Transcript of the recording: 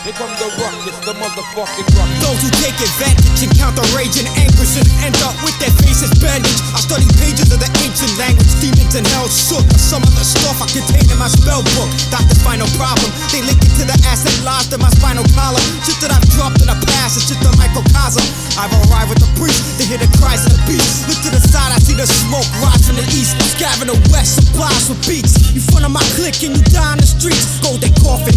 Here come the ruckus, the motherfucking ruckus. Those who take advantage encounter raging anguish and end up with their faces bandaged. I study pages of the ancient language, demons and hell shook. Some of the stuff I contain in my spell book. Doctor's final problem, they link it to the asset lodged in my spinal column. Shit that I've dropped in the past, it's just a microcosm. I've arrived with the priest, they hear the cries of the beast. Look to the side, I see the smoke rise from the east. Scav in the west, supplies for beats. You front of my clique and you die in the streets. Golden coffin,